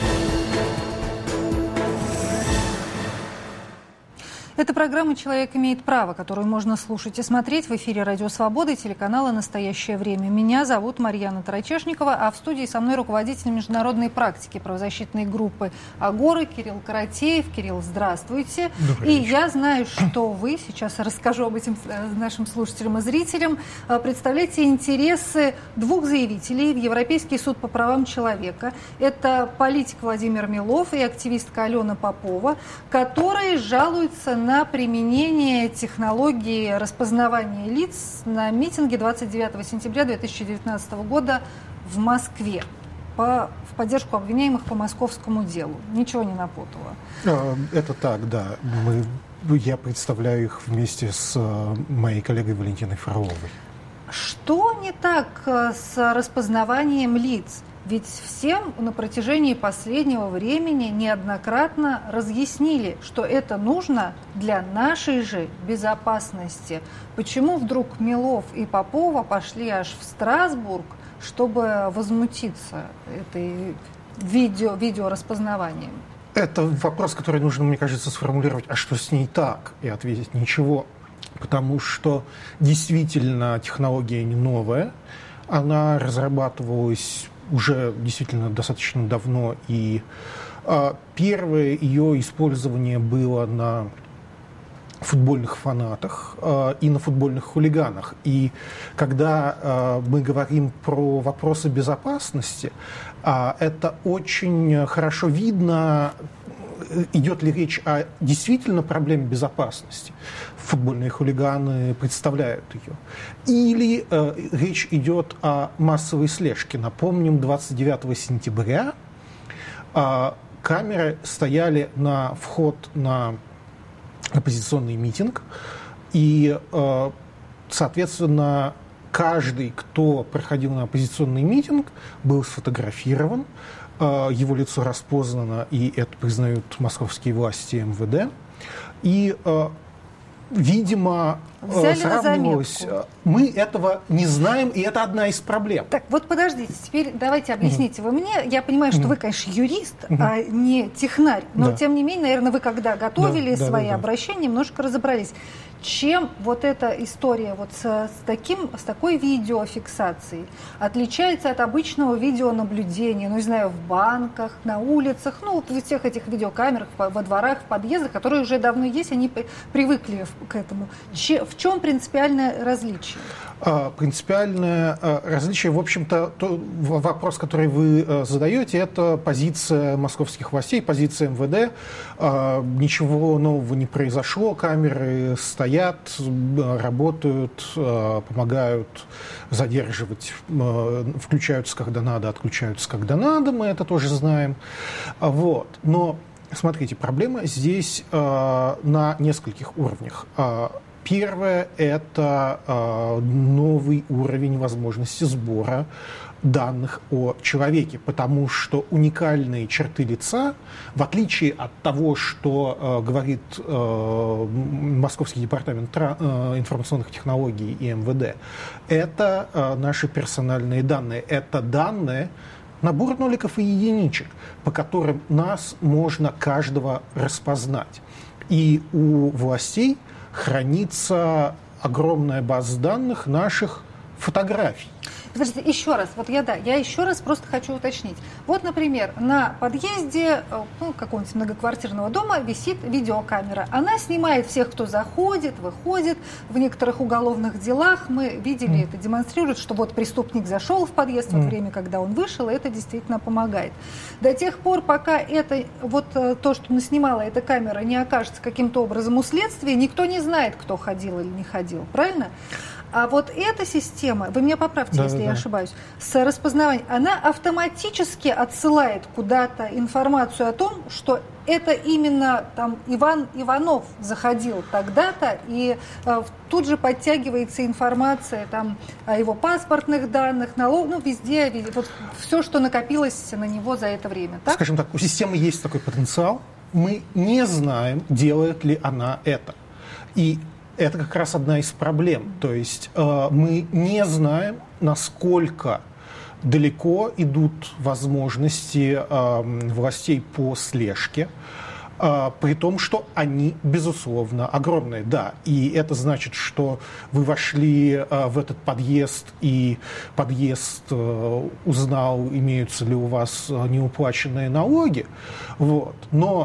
Speaker 1: Это программа «Человек имеет право», которую можно слушать и смотреть в эфире «Радио Свобода» и телеканала «Настоящее время». Меня зовут Марьяна Тарачешникова, а в студии со мной руководитель международной практики правозащитной группы «Агора» Кирилл Каратеев. Кирилл, здравствуйте. И я знаю, что вы, сейчас расскажу об этом нашим слушателям и зрителям, представляете интересы двух заявителей в Европейский суд по правам человека. Это политик Владимир Милов и активистка Алена Попова, которые жалуются на применение технологии распознавания лиц на митинге 29 сентября 2019 года в Москве в поддержку обвиняемых по московскому делу. Ничего не напутала.
Speaker 17: Это так, да. Я представляю их вместе с моей коллегой Валентиной Фроловой.
Speaker 1: Что не так с распознаванием лиц? Ведь всем на протяжении последнего времени неоднократно разъяснили, что это нужно для нашей же безопасности. Почему вдруг Милов и Попова пошли аж в Страсбург, чтобы возмутиться этой видеораспознаванием?
Speaker 17: Это вопрос, который нужно, мне кажется, сформулировать, а что с ней так? И ответить ничего. Потому что действительно технология не новая. Она разрабатывалась уже действительно достаточно давно, и первое ее использование было на футбольных фанатах и на футбольных хулиганах. И когда мы говорим про вопросы безопасности, это очень хорошо видно, идет ли речь о действительно проблеме безопасности. Футбольные хулиганы представляют ее. Или речь идет о массовой слежке. Напомним, 29 сентября камеры стояли на вход на оппозиционный митинг. И, соответственно, каждый, кто проходил на оппозиционный митинг, был сфотографирован. Его лицо распознано, и это признают московские власти и МВД. И, видимо, сравнивалось. Мы этого не знаем, и это одна из проблем.
Speaker 1: Так, вот подождите, теперь давайте объясните вы мне. Я понимаю, что вы, конечно, юрист, а не технарь, но, тем не менее, наверное, вы, когда готовили свои обращения, немножко разобрались. Чем вот эта история вот с такой видеофиксацией отличается от обычного видеонаблюдения, ну, не знаю, в банках, на улицах, ну, вот в всех этих видеокамерах, во дворах, в подъездах, которые уже давно есть, они привыкли к этому. В чем принципиальное различие?
Speaker 17: Принципиальное различие, в общем-то, вопрос, который вы задаете, это позиция московских властей, позиция МВД. Ничего нового не произошло, камеры стоят, работают, помогают задерживать, включаются, когда надо, отключаются, когда надо, мы это тоже знаем. Вот. Но, смотрите, проблема здесь на нескольких уровнях. Первое – это новый уровень возможности сбора данных о человеке, потому что уникальные черты лица, в отличие от того, что говорит Московский департамент информационных технологий и МВД, это наши персональные данные. Это данные, набор ноликов и единичек, по которым нас можно каждого распознать. И у властей хранится огромная база данных наших фотографий.
Speaker 1: Подождите, еще раз, я еще раз просто хочу уточнить. Вот, например, на подъезде какого-нибудь многоквартирного дома висит видеокамера. Она снимает всех, кто заходит, выходит. В некоторых уголовных делах мы видели это, демонстрируют, что вот преступник зашел в подъезд во время, когда он вышел, и это действительно помогает. До тех пор, пока это, вот то, что снимала эта камера, не окажется каким-то образом у следствия, никто не знает, кто ходил или не ходил, правильно? А вот эта система, вы меня поправьте, если я ошибаюсь, с распознаванием, она автоматически отсылает куда-то информацию о том, что это именно там Иван Иванов заходил тогда-то, и тут же подтягивается информация там о его паспортных данных, везде, вот все, что накопилось на него за это время. Так?
Speaker 17: Скажем так, у системы есть такой потенциал, мы не знаем, делает ли она это. И это как раз одна из проблем. То есть мы не знаем, насколько далеко идут возможности властей по слежке, при том, что они, безусловно, огромные. Да, и это значит, что вы вошли в этот подъезд, и подъезд узнал, имеются ли у вас неуплаченные налоги. Вот. Но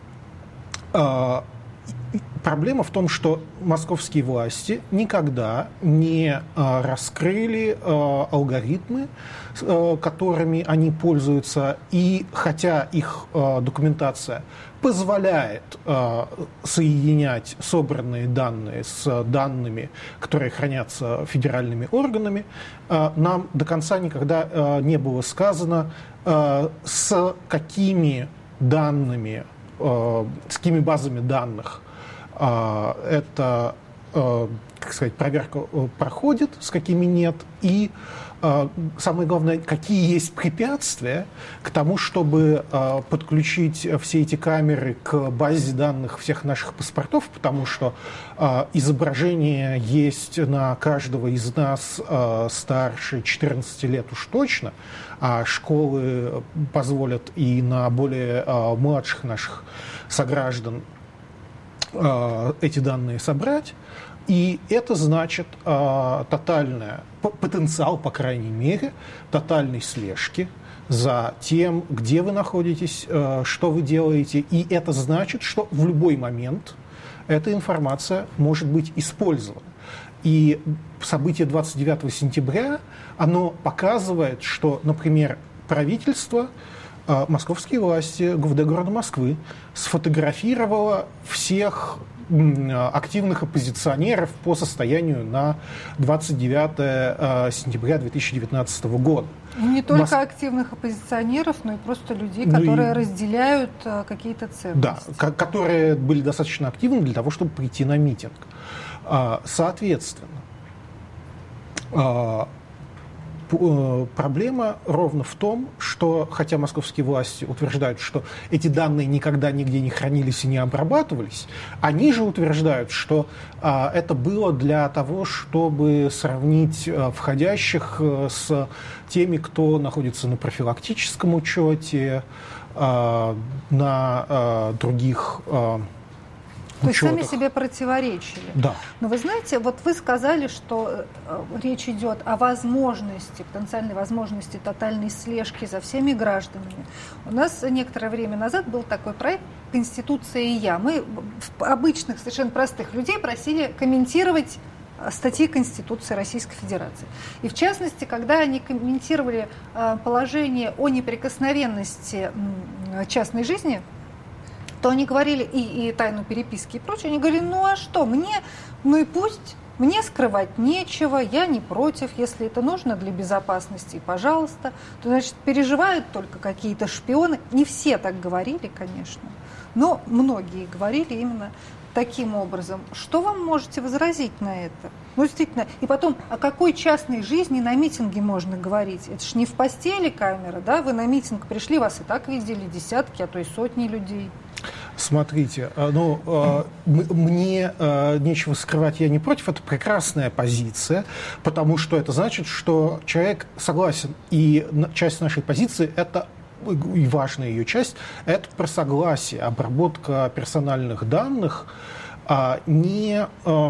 Speaker 17: проблема в том, что московские власти никогда не раскрыли алгоритмы, которыми они пользуются, и хотя их документация позволяет соединять собранные данные с данными, которые хранятся федеральными органами, нам до конца никогда не было сказано, с какими данными, с какими базами данных эта, как сказать, проверка проходит, с какими нет, и самое главное, какие есть препятствия к тому, чтобы подключить все эти камеры к базе данных всех наших паспортов, потому что изображение есть на каждого из нас старше 14 лет уж точно, а школы позволят и на более младших наших сограждан эти данные собрать. И это значит потенциал, по крайней мере, тотальной слежки за тем, где вы находитесь, что вы делаете. И это значит, что в любой момент эта информация может быть использована. И событие 29 сентября, оно показывает, что, например, правительство, московские власти, ГУВД города Москвы сфотографировало всех активных оппозиционеров по состоянию на 29 сентября 2019 года.
Speaker 1: Не только активных оппозиционеров, но и просто людей, которые разделяют какие-то ценности.
Speaker 17: Да, которые были достаточно активны для того, чтобы прийти на митинг. Соответственно, проблема ровно в том, что, хотя московские власти утверждают, что эти данные никогда нигде не хранились и не обрабатывались, они же утверждают, что это было для того, чтобы сравнить входящих с теми, кто находится на профилактическом учете, на других
Speaker 1: То есть сами себе противоречили.
Speaker 17: Да.
Speaker 1: Но вы знаете, вот вы сказали, что речь идет о возможности, потенциальной возможности тотальной слежки за всеми гражданами. У нас некоторое время назад был такой проект «Конституция и я». Мы обычных, совершенно простых людей просили комментировать статьи Конституции Российской Федерации. И в частности, когда они комментировали положение о неприкосновенности частной жизни, то они говорили, и тайну переписки и прочее, они говорили, ну а что, ну и пусть, мне скрывать нечего, я не против, если это нужно для безопасности, пожалуйста. То, значит, переживают только какие-то шпионы. Не все так говорили, конечно, но многие говорили именно таким образом. Что вам можете возразить на это? Ну, действительно. И потом, о какой частной жизни на митинге можно говорить? Это ж не в постели камера, да? Вы на митинг пришли, вас и так видели десятки, а то и сотни людей.
Speaker 17: Смотрите, мне нечего скрывать, я не против, это прекрасная позиция, потому что это значит, что человек согласен, и часть нашей позиции – это, и важная ее часть, это про согласие, обработка персональных данных, не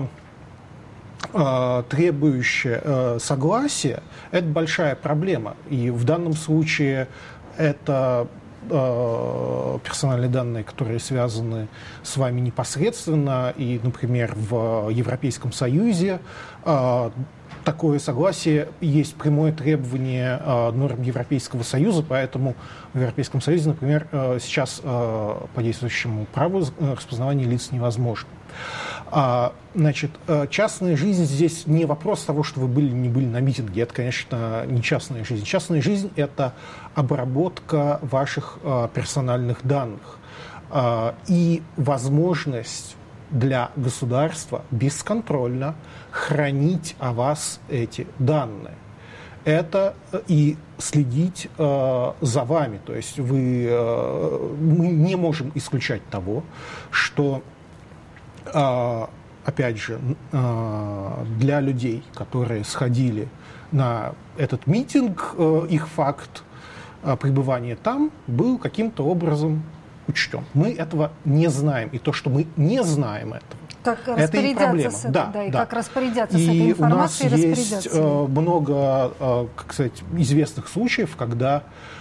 Speaker 17: требующая согласия, это большая проблема, и в данном случае это персональные данные, которые связаны с вами непосредственно, и, например, в Европейском Союзе такое согласие есть прямое требование норм Европейского Союза, поэтому в Европейском Союзе, например, сейчас по действующему праву распознавание лиц невозможно. Значит, частная жизнь здесь не вопрос того, что вы были или не были на митинге. Это, конечно, не частная жизнь. Частная жизнь – это обработка ваших персональных данных и возможность для государства бесконтрольно хранить о вас эти данные. Это и следить за вами. То есть мы не можем исключать того, что опять же, для людей, которые сходили на этот митинг, их факт пребывания там был каким-то образом учтен. Мы этого не знаем. И то, что мы не знаем этого,
Speaker 1: как
Speaker 17: это и проблема.
Speaker 1: С этой, как распорядятся с этой информацией,
Speaker 17: и у нас есть много, как сказать, известных случаев, когда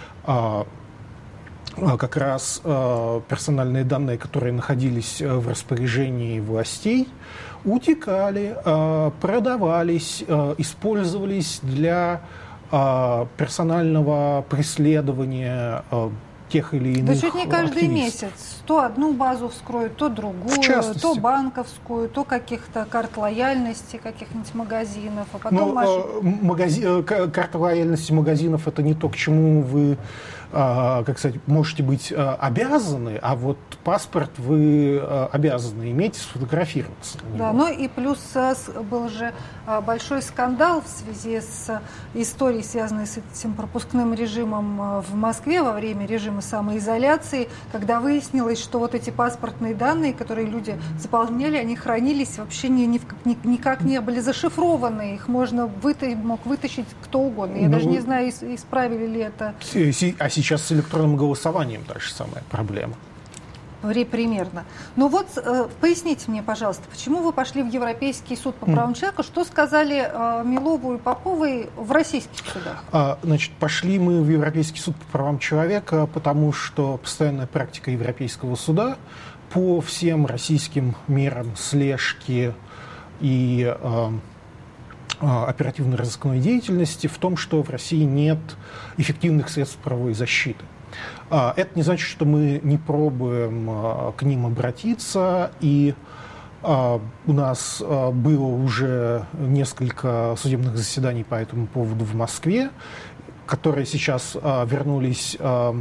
Speaker 17: как раз персональные данные, которые находились в распоряжении властей, утекали, продавались, использовались для персонального преследования тех или иных
Speaker 1: чуть не каждый
Speaker 17: активистов.
Speaker 1: месяц. То одну базу вскроют, то другую, то банковскую, то каких-то карт лояльности каких-нибудь магазинов. А потом
Speaker 17: карта лояльности магазинов — это не то, к чему вы, как сказать, можете быть обязаны, а вот паспорт вы обязаны иметь, сфотографироваться.
Speaker 1: Да, ну и плюс был же большой скандал в связи с историей, связанной с этим пропускным режимом в Москве во время режима самоизоляции, когда выяснилось, что вот эти паспортные данные, которые люди заполняли, они хранились вообще никак не были зашифрованы. Их мог вытащить кто угодно. Я даже не знаю, исправили ли это.
Speaker 17: А сейчас с электронным голосованием та же самая проблема.
Speaker 1: Примерно. Ну вот, поясните мне, пожалуйста, почему вы пошли в Европейский суд по правам человека? Что сказали Милову и Поповой в российских судах?
Speaker 17: Значит, пошли мы в Европейский суд по правам человека, потому что постоянная практика Европейского суда по всем российским мерам слежки и оперативно-розыскной деятельности в том, что в России нет эффективных средств правовой защиты. Это не значит, что мы не пробуем к ним обратиться, и у нас было уже несколько судебных заседаний по этому поводу в Москве, которые сейчас вернулись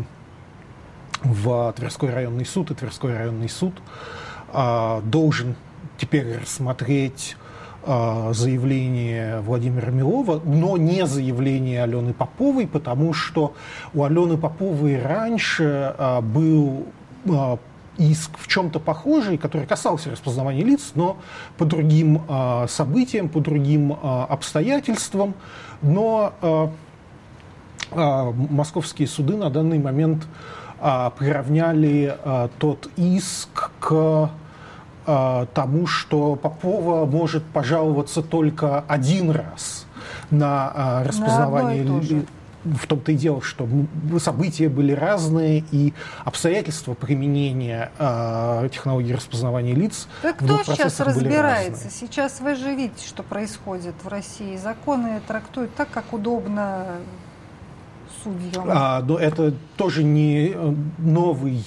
Speaker 17: в Тверской районный суд, и Тверской районный суд должен теперь рассмотреть заявление Владимира Милова, но не заявление Алены Поповой, потому что у Алены Поповой раньше был иск в чем-то похожий, который касался распознавания лиц, но по другим событиям, по другим обстоятельствам. Но московские суды на данный момент приравняли тот иск к тому, что Попова может пожаловаться только один раз на распознавание лиц. В том-то и дело, что события были разные, и обстоятельства применения технологии распознавания лиц
Speaker 1: так
Speaker 17: в двух
Speaker 1: кто сейчас
Speaker 17: процессах были
Speaker 1: разбирается?
Speaker 17: разные.
Speaker 1: Сейчас вы же видите, что происходит в России. Законы трактуют так, как удобно судьям.
Speaker 17: Но это тоже не новый,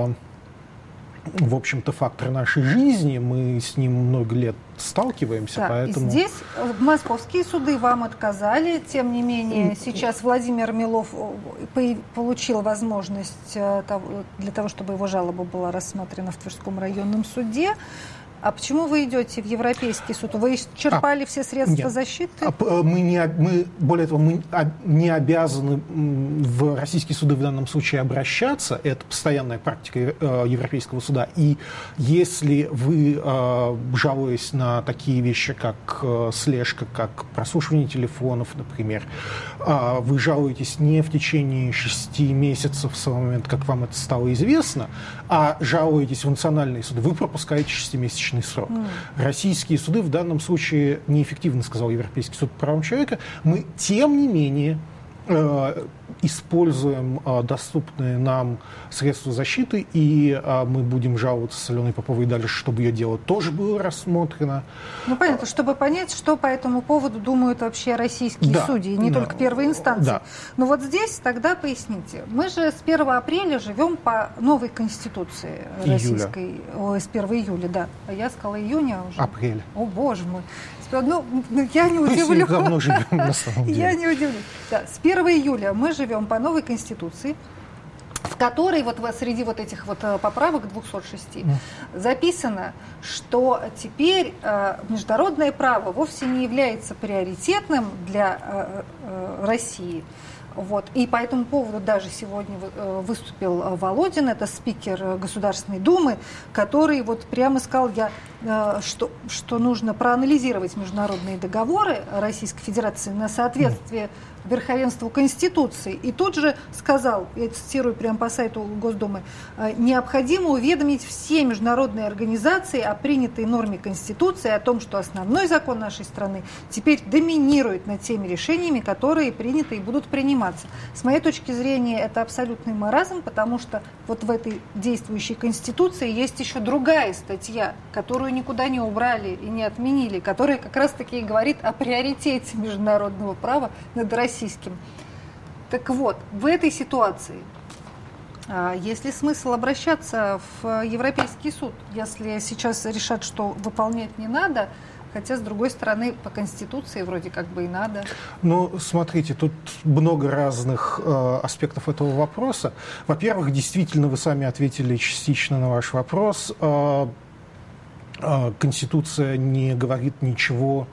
Speaker 17: в общем-то, фактор нашей жизни. Мы с ним много лет сталкиваемся,
Speaker 1: да,
Speaker 17: поэтому...
Speaker 1: И здесь московские суды вам отказали. Тем не менее, сейчас Владимир Милов получил возможность для того, чтобы его жалоба была рассмотрена в Тверском районном суде. А почему вы идете в Европейский суд? Вы исчерпали все средства защиты?
Speaker 17: Мы, более того, мы не обязаны в российские суды в данном случае обращаться. Это постоянная практика Европейского суда. И если вы, жалуясь на такие вещи, как слежка, как прослушивание телефонов, например, вы жалуетесь не в течение 6 месяцев с того момента, как вам это стало известно, а жалуетесь в национальные суды, вы пропускаете 6-месячный срок. Российские суды в данном случае неэффективно, сказал Европейский суд по правам человека. Мы, тем не менее, используем доступные нам средства защиты, и мы будем жаловаться с Аленой Поповой дальше, чтобы ее дело тоже было рассмотрено.
Speaker 1: Ну, понятно, чтобы понять, что по этому поводу думают вообще российские судьи, не только первой инстанции.
Speaker 17: Да.
Speaker 1: Но вот здесь тогда поясните. Мы же с 1 апреля живем по новой конституции российской. С 1 июля, да. А я сказала июня уже.
Speaker 17: Апрель.
Speaker 1: О, боже мой. Ну, я не удивлюсь.
Speaker 17: Давно живем, на самом деле.
Speaker 1: Я не удивлюсь. Да, с 1 июля мы живем по новой конституции, в которой вот среди вот этих вот поправок 206 записано, что теперь международное право вовсе не является приоритетным для России, Вот. И по этому поводу даже сегодня выступил Володин, это спикер Государственной Думы, который вот прямо сказал, что нужно проанализировать международные договоры Российской Федерации на соответствие верховенству Конституции. И тут же сказал, я цитирую прямо по сайту Госдумы, необходимо уведомить все международные организации о принятой норме Конституции, о том, что основной закон нашей страны теперь доминирует над теми решениями, которые приняты и будут приниматься. С моей точки зрения, это абсолютный маразм, потому что вот в этой действующей Конституции есть еще другая статья, которую никуда не убрали и не отменили, которая как раз-таки и говорит о приоритете международного права над российским. Так вот, в этой ситуации есть ли смысл обращаться в Европейский суд, если сейчас решат, что выполнять не надо, хотя, с другой стороны, по Конституции вроде как бы и надо?
Speaker 17: Ну, смотрите, тут много разных аспектов этого вопроса. Во-первых, действительно, вы сами ответили частично на ваш вопрос. Конституция не говорит ничего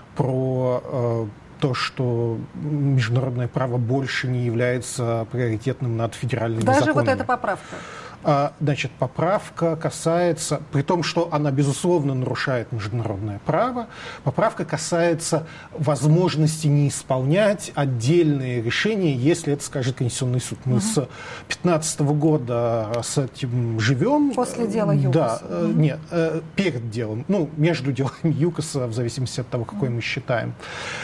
Speaker 17: про то, что международное право больше не является приоритетным над федеральными законами.
Speaker 1: Даже вот эта поправка?
Speaker 17: Значит, поправка касается, при том, что она, безусловно, нарушает международное право, поправка касается возможности не исполнять отдельные решения, если это скажет Конституционный суд. Мы с 2015 года с этим живем.
Speaker 1: После дела ЮКОСа?
Speaker 17: Да, нет, перед делом, между делами ЮКОСа, в зависимости от того, какой мы считаем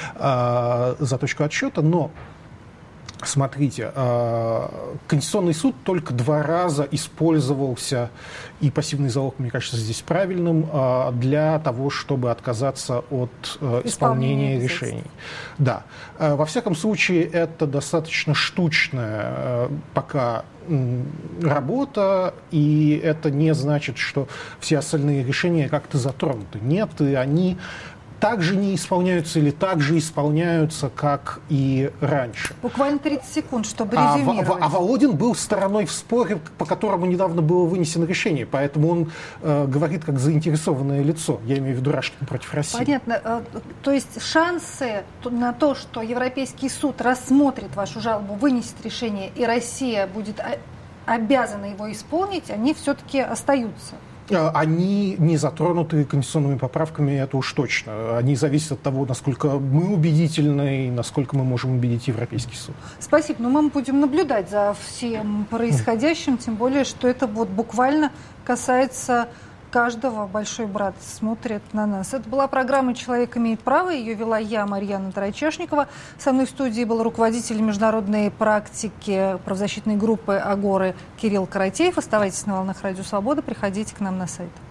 Speaker 17: за точку отсчета, но смотрите, Конституционный суд только 2 раза использовался, и пассивный залог, мне кажется, здесь правильным, для того, чтобы отказаться от исполнения решений. Да. Во всяком случае, это достаточно штучная пока работа, и это не значит, что все остальные решения как-то затронуты. Нет, и они также не исполняются или также исполняются, как и раньше.
Speaker 1: Буквально 30 секунд, чтобы резюмировать.
Speaker 17: А Володин был стороной в споре, по которому недавно было вынесено решение, поэтому он говорит как заинтересованное лицо. Я имею в виду Рашкин против России.
Speaker 1: Понятно. То есть шансы на то, что Европейский суд рассмотрит вашу жалобу, вынесет решение, и Россия будет обязана его исполнить, они все-таки остаются?
Speaker 17: Они не затронуты конституционными поправками, это уж точно. Они зависят от того, насколько мы убедительны и насколько мы можем убедить Европейский суд.
Speaker 1: Спасибо. Но мы будем наблюдать за всем происходящим, тем более, что это вот буквально касается каждого. Большой брат смотрит на нас. Это была программа «Человек имеет право». Ее вела я, Марьяна Тарачешникова. Со мной в студии был руководитель международной практики правозащитной группы «Агоры» Кирилл Каратеев. Оставайтесь на волнах Радио Свобода. Приходите к нам на сайт.